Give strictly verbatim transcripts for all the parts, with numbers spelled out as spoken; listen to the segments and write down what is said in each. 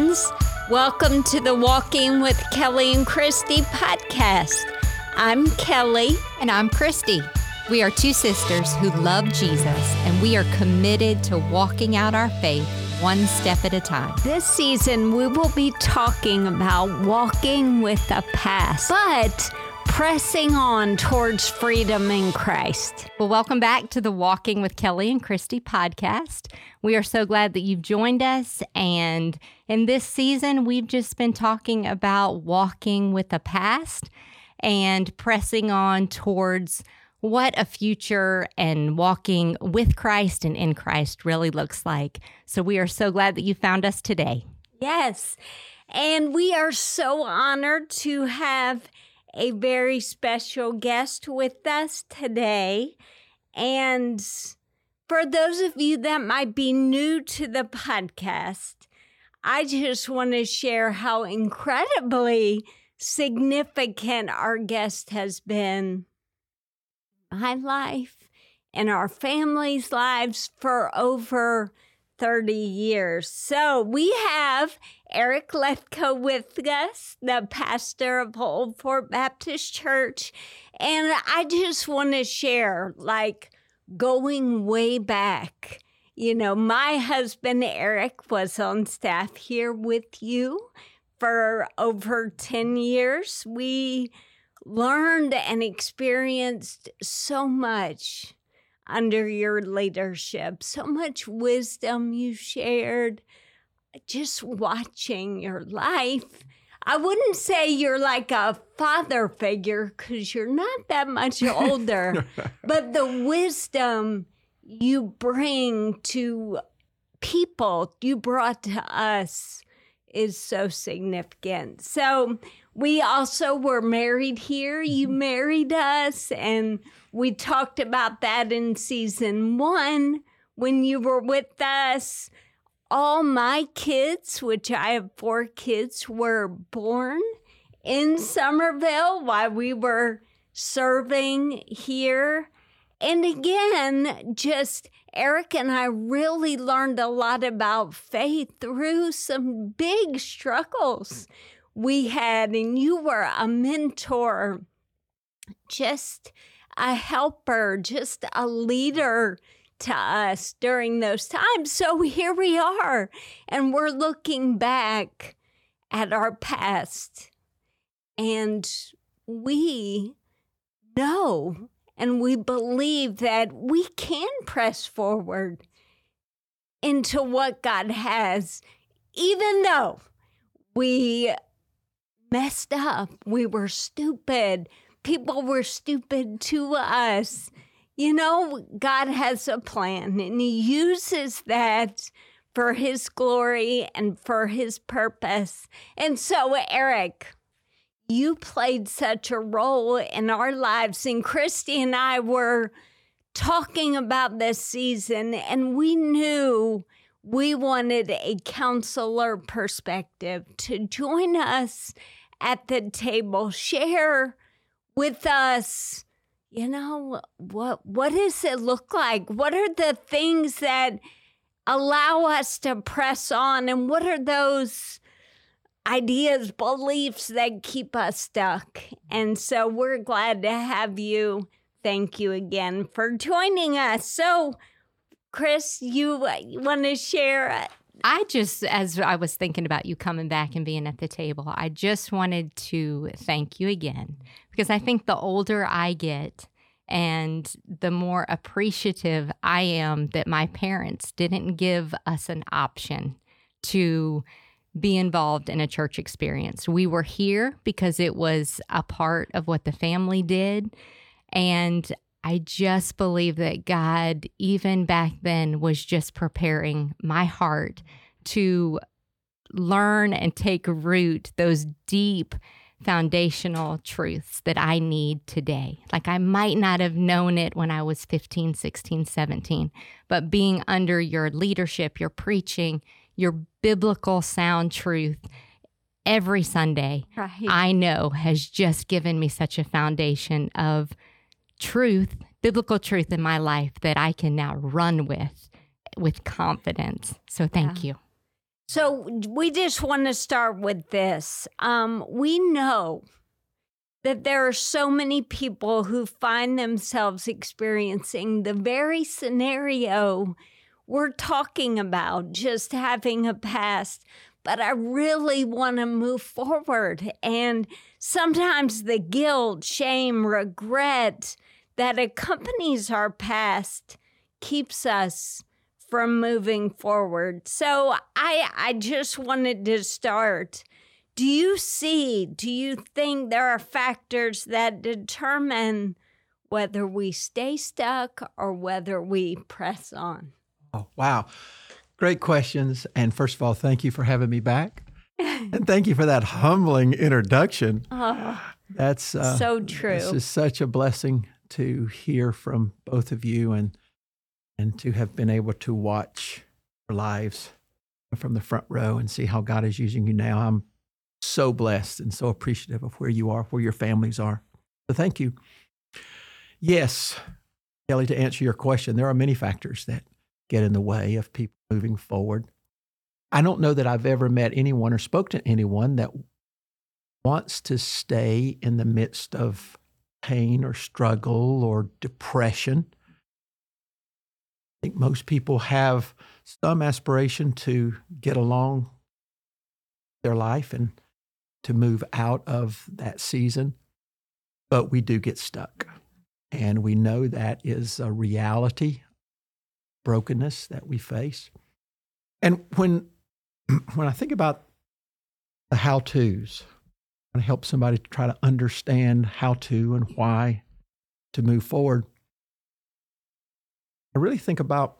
friends. Welcome to the Walking with Kelly and Christy podcast. I'm Kelly. And I'm Christy. We are two sisters who love Jesus, and we are committed to walking out our faith one step at a time. This season, we will be talking about walking with the past, but pressing on towards freedom in Christ. Well, welcome back to the Walking with Kelly and Christy podcast. We are so glad that you've joined us. And in this season, we've just been talking about walking with the past and pressing on towards what a future and walking with Christ and in Christ really looks like. So we are so glad that you found us today. Yes. And we are so honored to have a very special guest with us today. And for those of you that might be new to the podcast, I just want to share how incredibly significant our guest has been in my life and our family's lives for over thirty years. So we have Eric Lethko with us, the pastor of Old Fort Baptist Church. And I just want to share, like, going way back. You know, my husband, Eric, was on staff here with you for over ten years. We learned and experienced so much under your leadership, so much wisdom you shared, just watching your life. I wouldn't say you're like a father figure because you're not that much older, but the wisdom you bring to people, you brought to us, is so significant. So we also were married here. You married us, and we talked about that in season one when you were with us. All my kids, which I have four kids, were born in Somerville while we were serving here. And again, just Eric and I really learned a lot about faith through some big struggles we had. And you were a mentor, just a helper, just a leader to us during those times. So here we are, and we're looking back at our past, and we know and we believe that we can press forward into what God has, even though we messed up, we were stupid, people were stupid to us. You know, God has a plan, and He uses that for His glory and for His purpose. And so, Eric, you played such a role in our lives, and Christy and I were talking about this season, and we knew we wanted a counselor perspective to join us at the table, share with us, you know, what what does it look like? What are the things that allow us to press on, and what are those ideas, beliefs that keep us stuck? And so we're glad to have you. Thank you again for joining us. So, Chris, you, you want to share? I just, as I was thinking about you coming back and being at the table, I just wanted to thank you again, because I think the older I get and the more appreciative I am that my parents didn't give us an option to be involved in a church experience. We were here because it was a part of what the family did. And I just believe that God, even back then, was just preparing my heart to learn and take root those deep foundational truths that I need today. Like, I might not have known it when I was fifteen, sixteen, seventeen, but being under your leadership, your preaching, your biblical sound truth every Sunday, right, I know has just given me such a foundation of truth, biblical truth in my life that I can now run with, with confidence. So thank yeah. you. So we just want to start with this. Um, we know that there are so many people who find themselves experiencing the very scenario we're talking about, just having a past. But I really want to move forward. And sometimes the guilt, shame, regret that accompanies our past keeps us from moving forward. So I, I just wanted to start. Do you see, do you think there are factors that determine whether we stay stuck or whether we press on? Oh, wow. Great questions. And first of all, thank you for having me back. And thank you for that humbling introduction. Oh, That's uh, so true. This is such a blessing to hear from both of you and and to have been able to watch your lives from the front row and see how God is using you now. I'm so blessed and so appreciative of where you are, where your families are. So thank you. Yes, Kelly, to answer your question, there are many factors that get in the way of people moving forward. I don't know that I've ever met anyone or spoke to anyone that wants to stay in the midst of pain or struggle or depression. I think most people have some aspiration to get along their life and to move out of that season, but we do get stuck. And we know that is a reality, brokenness that we face. And when when I think about the how-tos, I want to help somebody to try to understand how to and why to move forward, I really think about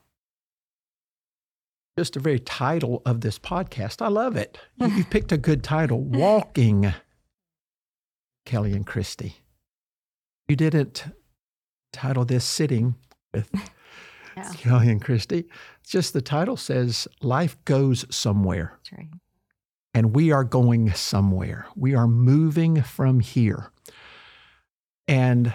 just the very title of this podcast. I love it. You, you picked a good title, Walking Kelly and Christy. You didn't title this Sitting with yeah. Kelly and Christy. It's just the title says, Life Goes Somewhere. That's right. And we are going somewhere. We are moving from here. And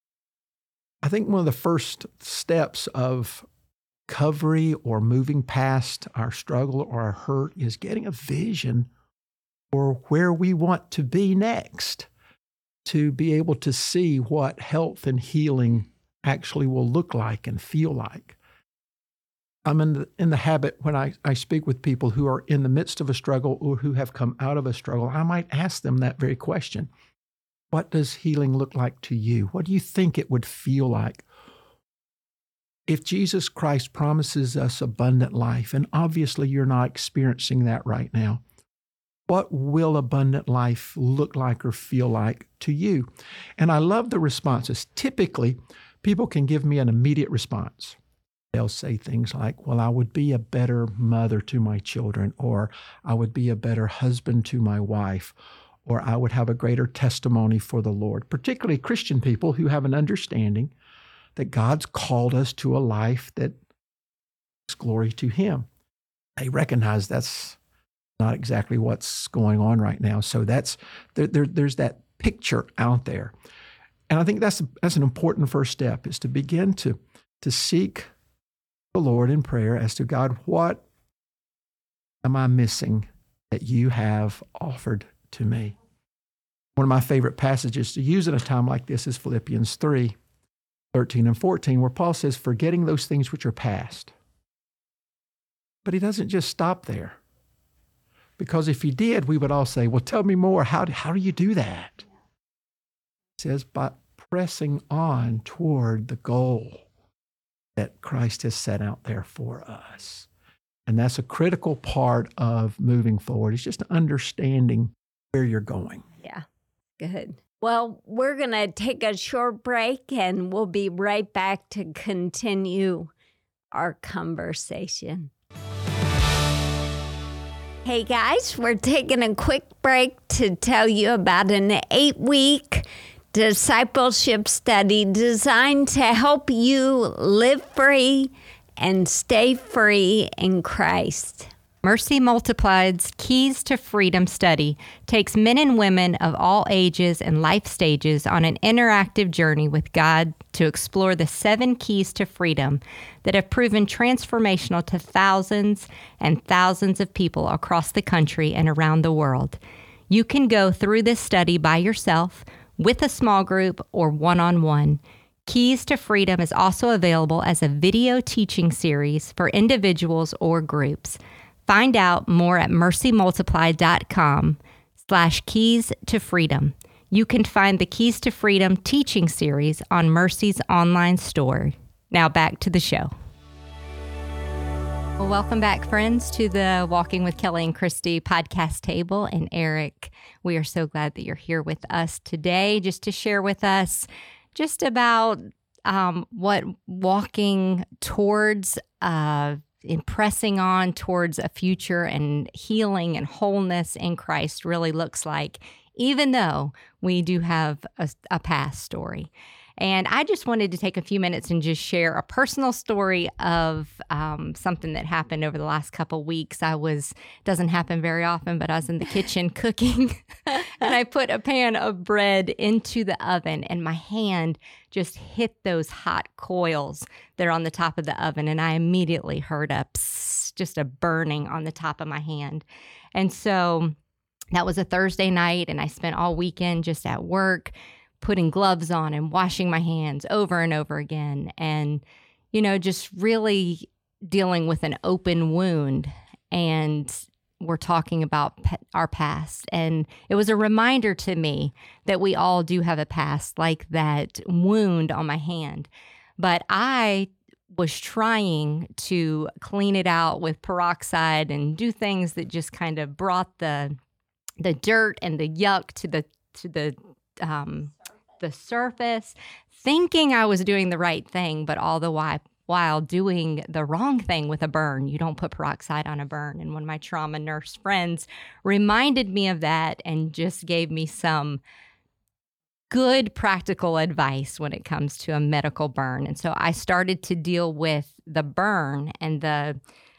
I think one of the first steps of recovery or moving past our struggle or our hurt is getting a vision for where we want to be next, to be able to see what health and healing actually will look like and feel like. I'm in the, in the habit when I, I speak with people who are in the midst of a struggle or who have come out of a struggle, I might ask them that very question. What does healing look like to you? What do you think it would feel like? If Jesus Christ promises us abundant life, and obviously you're not experiencing that right now, what will abundant life look like or feel like to you? And I love the responses. Typically, people can give me an immediate response. They'll say things like, well, I would be a better mother to my children, or I would be a better husband to my wife, or I would have a greater testimony for the Lord. Particularly Christian people who have an understanding that God's called us to a life that is glory to Him. They recognize that's not exactly what's going on right now. So that's there, there, there's that picture out there. And I think that's, that's an important first step, is to begin to, to seek the Lord in prayer as to, God, what am I missing that you have offered to me? One of my favorite passages to use in a time like this is Philippians three, thirteen and fourteen, where Paul says, forgetting those things which are past. But he doesn't just stop there. Because if he did, we would all say, well, tell me more. How do, how do you do that? He says, by pressing on toward the goal that Christ has set out there for us. And that's a critical part of moving forward. It's just understanding where you're going. Yeah, good. Well, we're going to take a short break and we'll be right back to continue our conversation. Hey guys, we're taking a quick break to tell you about an eight-week discipleship study designed to help you live free and stay free in Christ. Mercy Multiplied's Keys to Freedom study takes men and women of all ages and life stages on an interactive journey with God to explore the seven keys to freedom that have proven transformational to thousands and thousands of people across the country and around the world. You can go through this study by yourself, with a small group, or one-on-one. Keys to Freedom is also available as a video teaching series for individuals or groups. Find out more at mercymultiplied.com slash keys to freedom. You can find the Keys to Freedom teaching series on Mercy's online store. Now back to the show. Well, welcome back, friends, to the Walking with Kelly and Christy podcast table. And Eric, we are so glad that you're here with us today just to share with us just about um, what walking towards uh in pressing on towards a future and healing and wholeness in Christ really looks like, even though we do have a, a past story. And I just wanted to take a few minutes and just share a personal story of um, something that happened over the last couple weeks. I was, doesn't happen very often, but I was in the kitchen cooking and I put a pan of bread into the oven and my hand just hit those hot coils that are on the top of the oven. And I immediately heard a psst, just a burning on the top of my hand. And so that was a Thursday night and I spent all weekend just at work, putting gloves on and washing my hands over and over again. And, you know, just really dealing with an open wound. And we're talking about p- our past. And it was a reminder to me that we all do have a past, like that wound on my hand. But I was trying to clean it out with peroxide and do things that just kind of brought the the dirt and the yuck to the to the um, the surface, thinking I was doing the right thing, but all the while, while doing the wrong thing with a burn. You don't put peroxide on a burn. And one of my trauma nurse friends reminded me of that and just gave me some good practical advice when it comes to a medical burn. And so I started to deal with the burn and the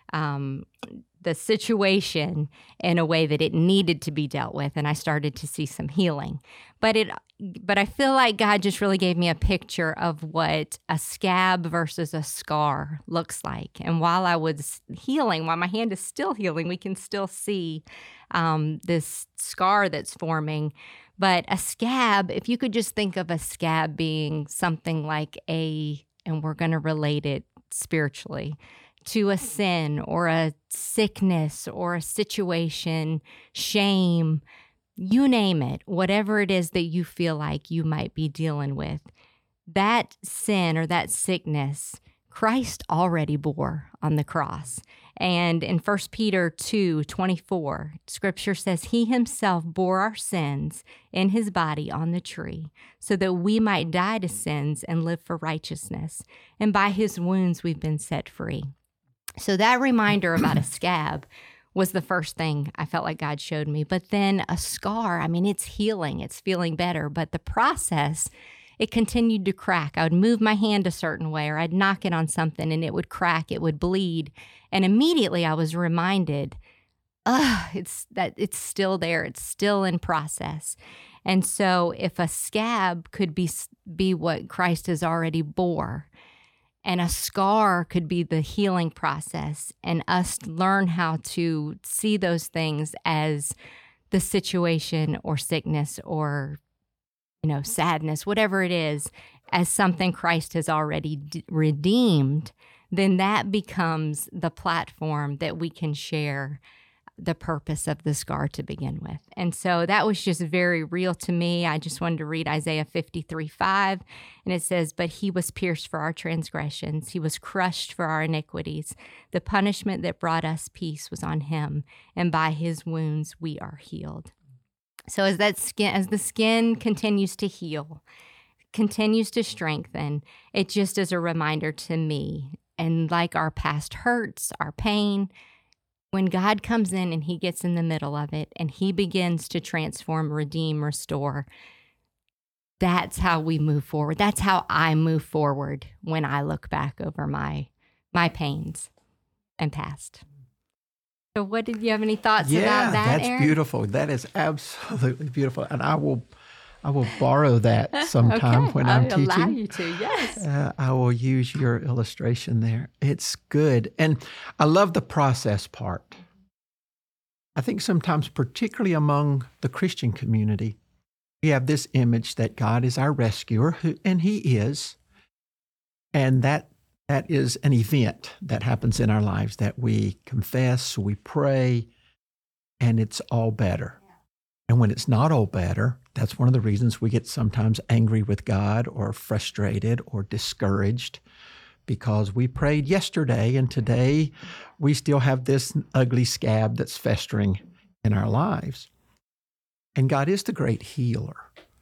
um, the situation in a way that it needed to be dealt with, and I started to see some healing. But it, but I feel like God just really gave me a picture of what a scab versus a scar looks like. And while I was healing, while my hand is still healing, we can still see um, this scar that's forming. But a scab, if you could just think of a scab being something like a, and we're going to relate it spiritually, to a sin or a sickness or a situation, shame, you name it, whatever it is that you feel like you might be dealing with, that sin or that sickness, Christ already bore on the cross. And in First Peter two twenty-four, Scripture says, He himself bore our sins in his body on the tree, so that we might die to sins and live for righteousness. And by his wounds we've been set free. So that reminder about a scab was the first thing I felt like God showed me. But then a scar, I mean, it's healing, it's feeling better. But the process, it continued to crack. I would move my hand a certain way, or I'd knock it on something and it would crack, it would bleed. And immediately I was reminded, ugh, it's that it's still there, it's still in process. And so if a scab could be be what Christ has already bore, and a scar could be the healing process, and us learn how to see those things as the situation or sickness or, you know, sadness, whatever it is, as something Christ has already d- redeemed, then that becomes the platform that we can share the purpose of the scar to begin with. And so that was just very real to me. I just wanted to read Isaiah fifty-three five, and it says, But he was pierced for our transgressions. He was crushed for our iniquities. The punishment that brought us peace was on him, and by his wounds we are healed. So as that skin, as the skin continues to heal, continues to strengthen, it just is a reminder to me. And like our past hurts, our pain, when God comes in and he gets in the middle of it and he begins to transform, redeem, restore, that's how we move forward. That's how I move forward when I look back over my my pains and past. So what did you have any thoughts yeah, about that, that's Aaron? beautiful. That is absolutely beautiful. And I will I will borrow that sometime Okay, when I'm I'll allow teaching. you to, yes. Uh, I will use your illustration there. It's good. And I love the process part. I think sometimes, particularly among the Christian community, we have this image that God is our rescuer, who, and He is. And that that is an event that happens in our lives, that we confess, we pray, and it's all better. And when it's not all better, that's one of the reasons we get sometimes angry with God or frustrated or discouraged, because we prayed yesterday and today we still have this ugly scab that's festering in our lives. And God is the great healer.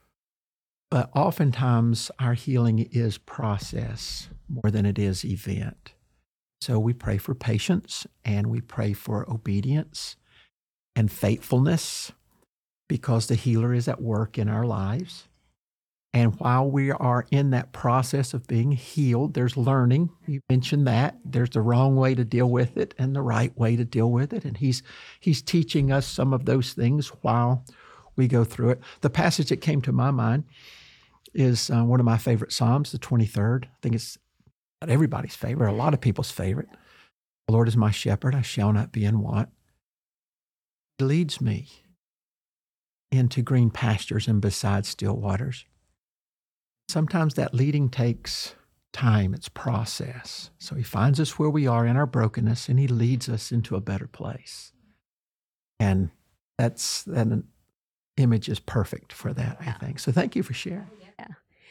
But oftentimes our healing is process more than it is event. So we pray for patience and we pray for obedience and faithfulness, because the healer is at work in our lives. And while we are in that process of being healed, there's learning. You mentioned that. There's the wrong way to deal with it and the right way to deal with it. And he's he's teaching us some of those things while we go through it. The passage that came to my mind is uh, one of my favorite Psalms, the twenty-third. I think it's not everybody's favorite, a lot of people's favorite. The Lord is my shepherd, I shall not be in want. He leads me into green pastures and beside still waters. Sometimes that leading takes time, it's process. So He finds us where we are in our brokenness and He leads us into a better place. And that's that image is perfect for that, I think. So thank you for sharing. Yeah.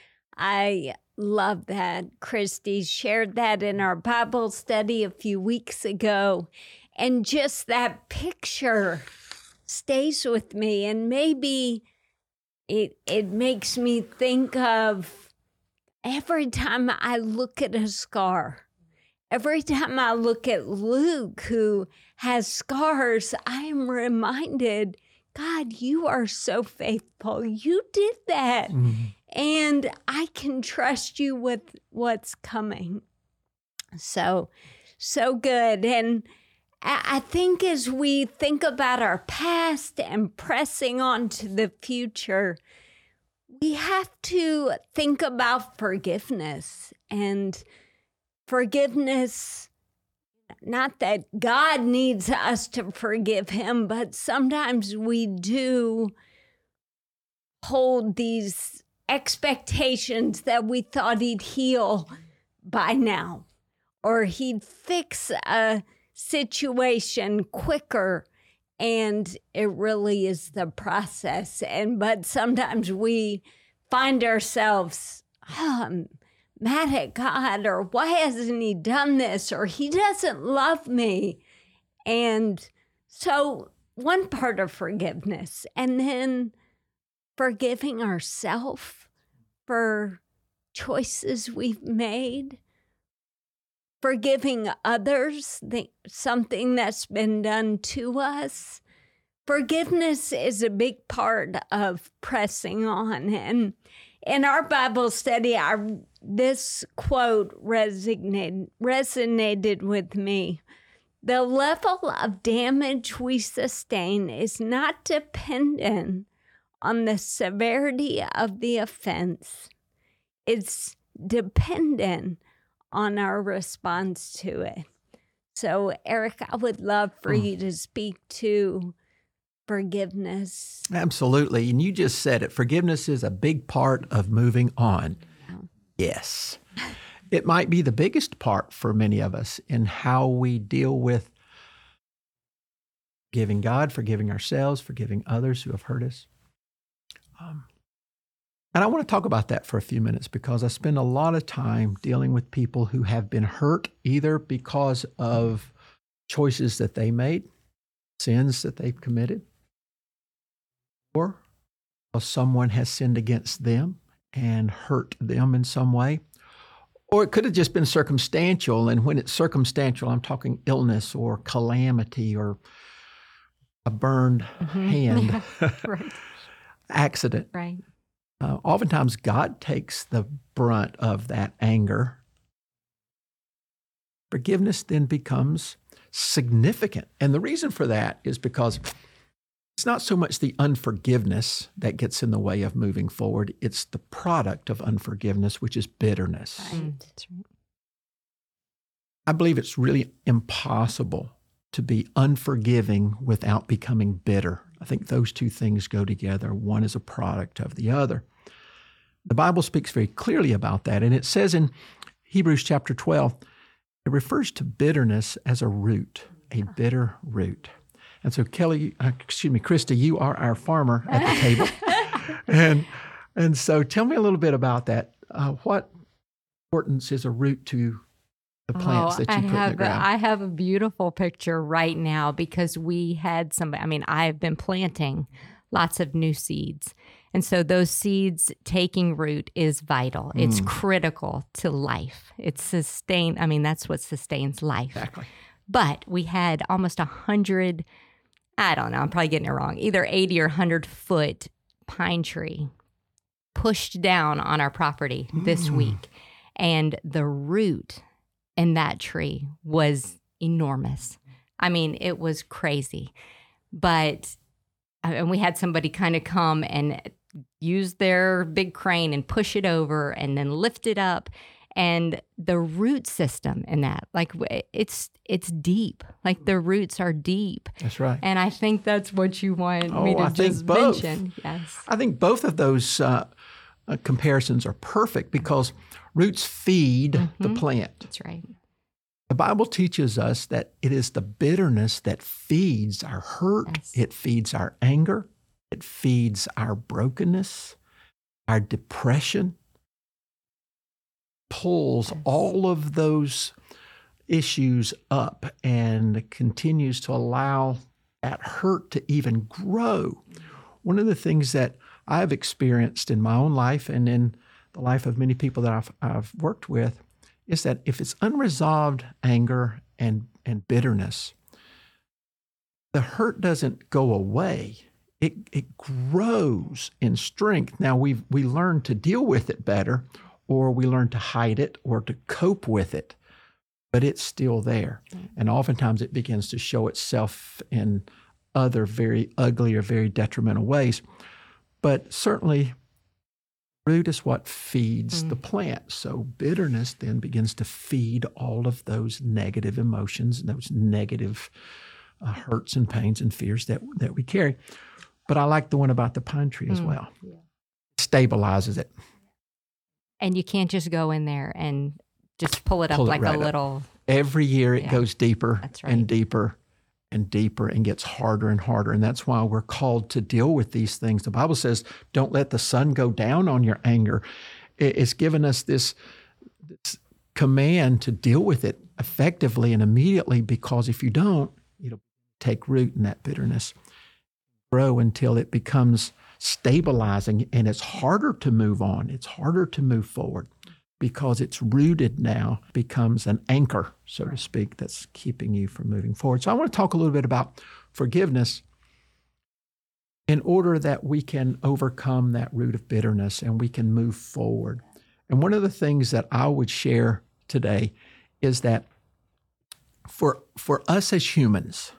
I love that. Christy shared that in our Bible study a few weeks ago. And just that picture stays with me, and maybe it it makes me think of every time I look at a scar, every time I look at Luke, who has scars, I am reminded, God, you are so faithful. You did that. Mm-hmm. And I can trust you with what's coming. So, so good. And I think as we think about our past and pressing on to the future, we have to think about forgiveness. And forgiveness, not that God needs us to forgive Him, but sometimes we do hold these expectations that we thought He'd heal by now, or He'd fix a situation quicker, and it really is the process. And but sometimes we find ourselves oh, I'm mad at God, or why hasn't He done this, or He doesn't love me. And so one part of forgiveness, and then forgiving ourselves for choices we've made, forgiving others, the, something that's been done to us. Forgiveness is a big part of pressing on. And in our Bible study, I, this quote resonated, resonated with me. The level of damage we sustain is not dependent on the severity of the offense. It's dependent on our response to it. So, Eric, I would love for mm. you to speak to forgiveness. Absolutely. And you just said it. Forgiveness is a big part of moving on. Yeah. Yes. It might be the biggest part for many of us in how we deal with forgiving God, forgiving ourselves, forgiving others who have hurt us. Um, and I want to talk about that for a few minutes, because I spend a lot of time dealing with people who have been hurt either because of choices that they made, sins that they've committed, or because someone has sinned against them and hurt them in some way. Or it could have just been circumstantial. And when it's circumstantial, I'm talking illness or calamity or a burned mm-hmm. hand, yeah, right. accident. Right. Uh, oftentimes, God takes the brunt of that anger. Forgiveness then becomes significant. And the reason for that is because it's not so much the unforgiveness that gets in the way of moving forward. It's the product of unforgiveness, which is bitterness. Right. That's right. I believe it's really impossible to be unforgiving without becoming bitter. I think those two things go together. One is a product of the other. The Bible speaks very clearly about that. And it says in Hebrews chapter twelve, it refers to bitterness as a root, a bitter root. And so Kelly, uh, excuse me, Krista, you are our farmer at the table. and and so tell me a little bit about that. Uh, what importance is a root to the plants oh, that you I put have in the ground? A, I have a beautiful picture right now because we had some, I mean, I've been planting lots of new seeds. And so those seeds taking root is vital. Mm. It's critical to life. It's sustain. I mean, that's what sustains life. Exactly. But we had almost a hundred, I don't know, I'm probably getting it wrong, either eighty or one hundred foot pine tree pushed down on our property mm. this week. And the root in that tree was enormous. I mean, it was crazy. But, and we had somebody kind of come and use their big crane and push it over and then lift it up. And the root system in that, like it's it's deep. Like the roots are deep. That's right. And I think that's what you want oh, me to I just think both. mention. Yes. I think both of those uh, uh, comparisons are perfect because roots feed mm-hmm. the plant. That's right. The Bible teaches us that it is the bitterness that feeds our hurt. Yes. It feeds our anger. It feeds our brokenness, our depression, pulls yes. all of those issues up and continues to allow that hurt to even grow. One of the things that I've experienced in my own life and in the life of many people that I've, I've worked with is that if it's unresolved anger and, and bitterness, the hurt doesn't go away. It, it grows in strength. Now, we we learn to deal with it better, or we learn to hide it or to cope with it, but it's still there. And oftentimes it begins to show itself in other very ugly or very detrimental ways. But certainly, root is what feeds mm. the plant. So bitterness then begins to feed all of those negative emotions, those negative uh, hurts and pains and fears that, that we carry. But I like the one about the pine tree as mm. well. Yeah. Stabilizes it. And you can't just go in there and just pull it up pull like it right a little. Up. Every year it yeah. goes deeper That's right. and deeper and deeper and gets harder and harder. And that's why we're called to deal with these things. The Bible says, don't let the sun go down on your anger. It's given us this, this command to deal with it effectively and immediately, because if you don't, it'll take root in that bitterness, grow until it becomes stabilizing, and it's harder to move on. It's harder to move forward because it's rooted now, becomes an anchor, so to speak, that's keeping you from moving forward. So I want to talk a little bit about forgiveness in order that we can overcome that root of bitterness and we can move forward. And one of the things that I would share today is that for, for us as humans,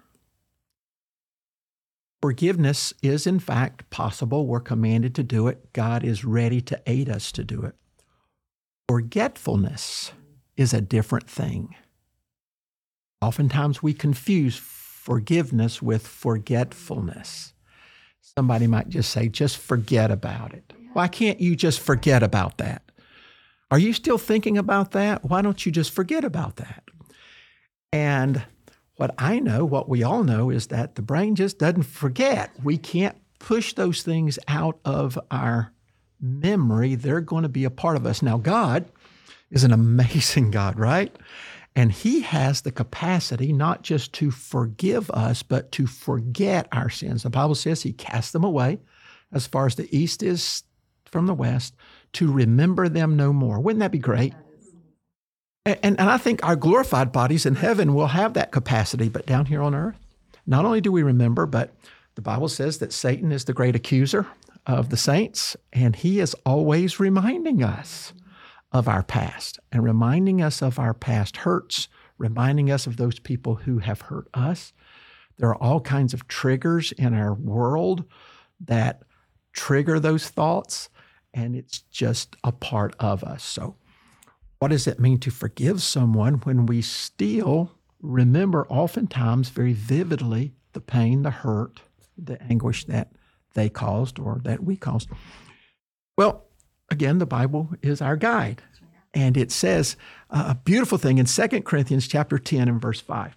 forgiveness is in fact possible. We're commanded to do it. God is ready to aid us to do it. Forgetfulness is a different thing. Oftentimes we confuse forgiveness with forgetfulness. Somebody might just say, just forget about it. Why can't you just forget about that? Are you still thinking about that? Why don't you just forget about that? And what I know, what we all know, is that the brain just doesn't forget. We can't push those things out of our memory. They're going to be a part of us. Now, God is an amazing God, right? And He has the capacity not just to forgive us, but to forget our sins. The Bible says He casts them away as far as the east is from the west, to remember them no more. Wouldn't that be great? And, and, and I think our glorified bodies in heaven will have that capacity, but down here on earth, not only do we remember, but the Bible says that Satan is the great accuser of the saints, and he is always reminding us of our past and reminding us of our past hurts, reminding us of those people who have hurt us. There are all kinds of triggers in our world that trigger those thoughts, and it's just a part of us. So what does it mean to forgive someone when we still remember oftentimes very vividly the pain, the hurt, the anguish that they caused or that we caused? Well, again, the Bible is our guide. And it says a beautiful thing in Second Corinthians chapter ten and verse five.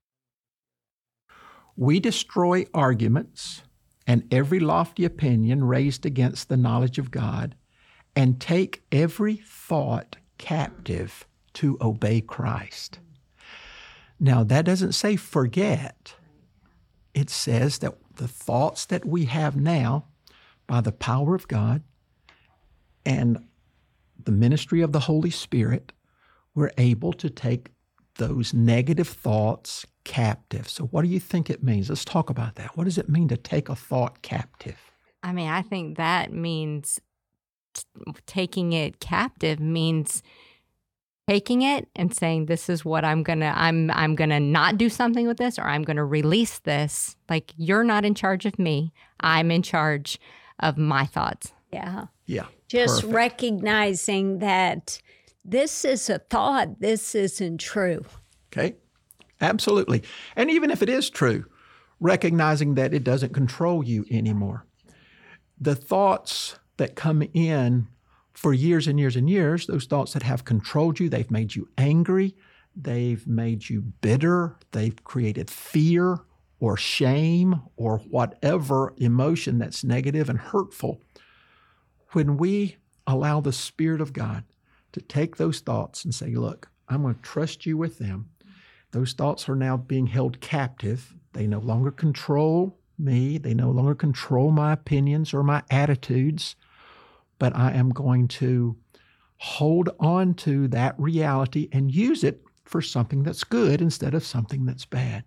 We destroy arguments and every lofty opinion raised against the knowledge of God, and take every thought captive to obey Christ. Now, that doesn't say forget. It says that the thoughts that we have now, by the power of God and the ministry of the Holy Spirit, we're able to take those negative thoughts captive. So what do you think it means? Let's talk about that. What does it mean to take a thought captive? I mean, I think that means t- taking it captive means taking it and saying, this is what I'm going to, I'm, I'm going to not do something with this, or I'm going to release this. Like, you're not in charge of me. I'm in charge of my thoughts. Yeah. Yeah. Just perfect. recognizing that this is a thought, this isn't true. Okay. Absolutely. And even if it is true, recognizing that it doesn't control you anymore. The thoughts that come in for years and years and years, those thoughts that have controlled you, they've made you angry, they've made you bitter, they've created fear or shame or whatever emotion that's negative and hurtful. When we allow the Spirit of God to take those thoughts and say, look, I'm going to trust you with them. Those thoughts are now being held captive. They no longer control me. They no longer control my opinions or my attitudes. But I am going to hold on to that reality and use it for something that's good instead of something that's bad.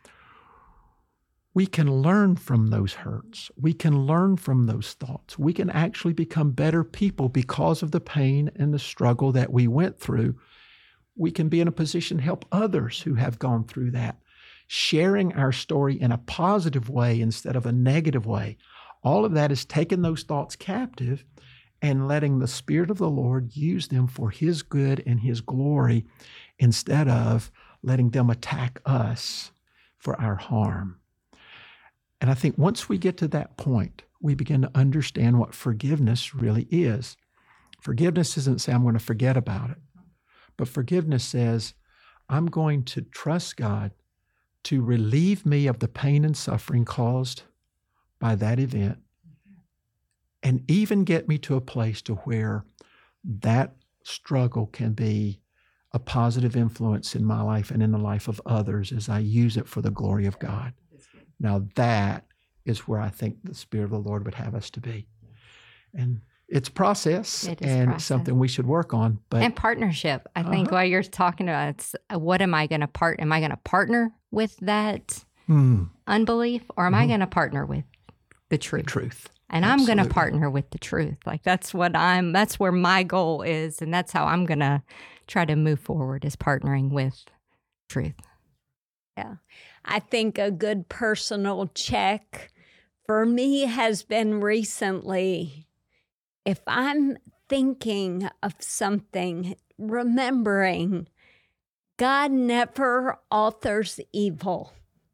We can learn from those hurts. We can learn from those thoughts. We can actually become better people because of the pain and the struggle that we went through. We can be in a position to help others who have gone through that, sharing our story in a positive way instead of a negative way. All of that is taking those thoughts captive and letting the Spirit of the Lord use them for His good and His glory instead of letting them attack us for our harm. And I think once we get to that point, we begin to understand what forgiveness really is. Forgiveness isn't saying I'm going to forget about it, but forgiveness says I'm going to trust God to relieve me of the pain and suffering caused by that event, and even get me to a place to where that struggle can be a positive influence in my life and in the life of others as I use it for the glory of God. Now that is where I think the Spirit of the Lord would have us to be. And it's a process, It is and process. It's something we should work on. But And partnership. I think Uh-huh. while you're talking about it's, uh, what am I going to part? Am I going to partner with that hmm, unbelief, or am I Mhm. going to partner with the truth? truth. And I'm going to Absolutely. partner with the truth. Like that's what I'm, that's where my goal is. And that's how I'm going to try to move forward, is partnering with truth. Yeah. I think a good personal check for me has been recently, if I'm thinking of something, remembering God never authors evil.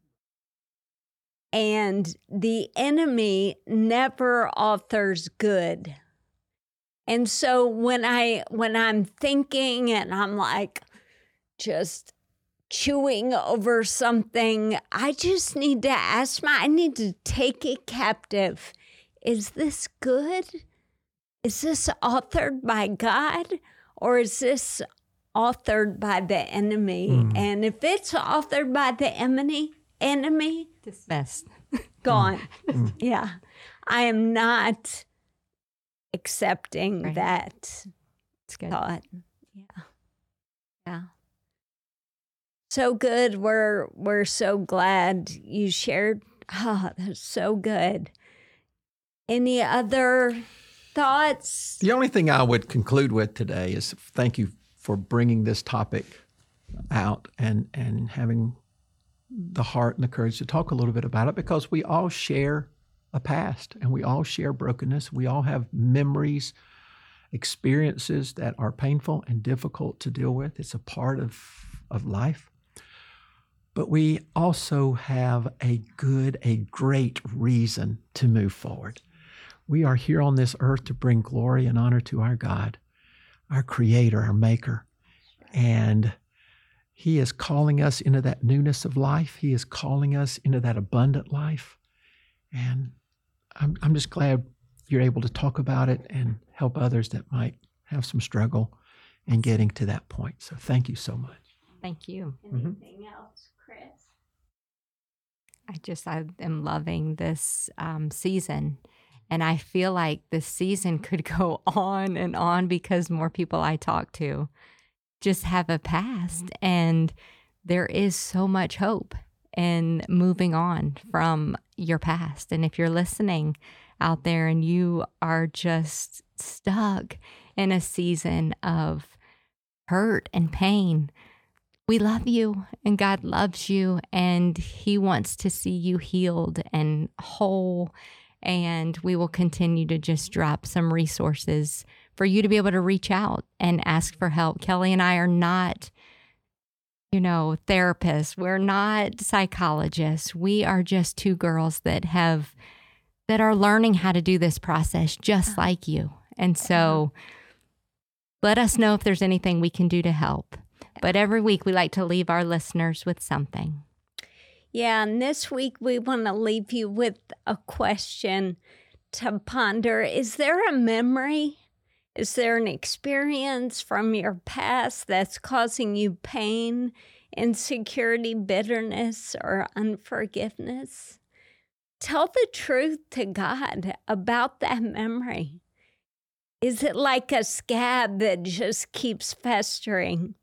And the enemy never authors good. And so when I when I'm thinking and I'm like just chewing over something, I just need to ask my, I need to take it captive. Is this good? Is this authored by God, or is this authored by the enemy? Mm. And if it's authored by the enemy, enemy, Dismissed. gone. Mm. Yeah. I am not accepting Right. that It's good. thought. Yeah. Yeah. So good. We're we're so glad you shared. Oh, that's so good. Any other thoughts? The only thing I would conclude with today is thank you for bringing this topic out and, and having the heart and the courage to talk a little bit about it, because we all share a past and we all share brokenness. We all have memories, experiences that are painful and difficult to deal with. It's a part of, of life. But we also have a good, a great reason to move forward. We are here on this earth to bring glory and honor to our God, our Creator, our Maker. And He is calling us into that newness of life. He is calling us into that abundant life. And I'm, I'm just glad you're able to talk about it and help others that might have some struggle in getting to that point. So thank you so much. Thank you. Anything mm-hmm. else, Chris? I just, I am loving this um, season. And I feel like this season could go on and on because more people I talk to just have a past. And there is so much hope in moving on from your past. And if you're listening out there and you are just stuck in a season of hurt and pain, we love you and God loves you and He wants to see you healed and whole. And we will continue to just drop some resources for you to be able to reach out and ask for help. Kelly and I are not, you know, therapists. We're not psychologists. We are just two girls that have, that are learning how to do this process just like you. And so let us know if there's anything we can do to help. But every week we like to leave our listeners with something. Yeah, and this week we want to leave you with a question to ponder. Is there a memory? Is there an experience from your past that's causing you pain, insecurity, bitterness, or unforgiveness? Tell the truth to God about that memory. Is it like a scab that just keeps festering?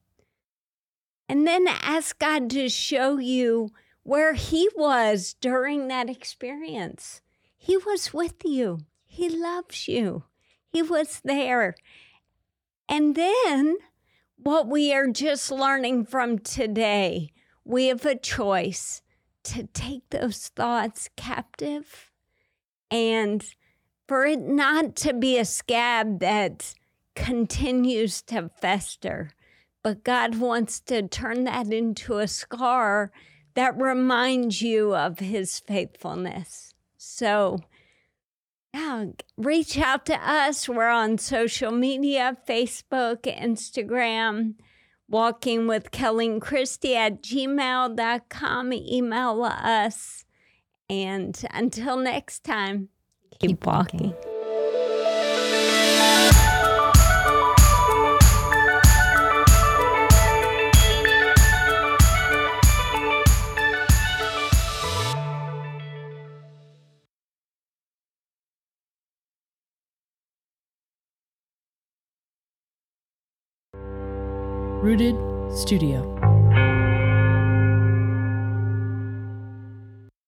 And then ask God to show you where He was during that experience. He was with you. He loves you. He was there. And then what we are just learning from today, we have a choice to take those thoughts captive and for it not to be a scab that continues to fester. But God wants to turn that into a scar that reminds you of His faithfulness. So, yeah, reach out to us. We're on social media, Facebook, Instagram, Walking with Kelly and Christy at gmail dot com. Email us. And until next time, keep, keep walking. walking. Rooted Studio.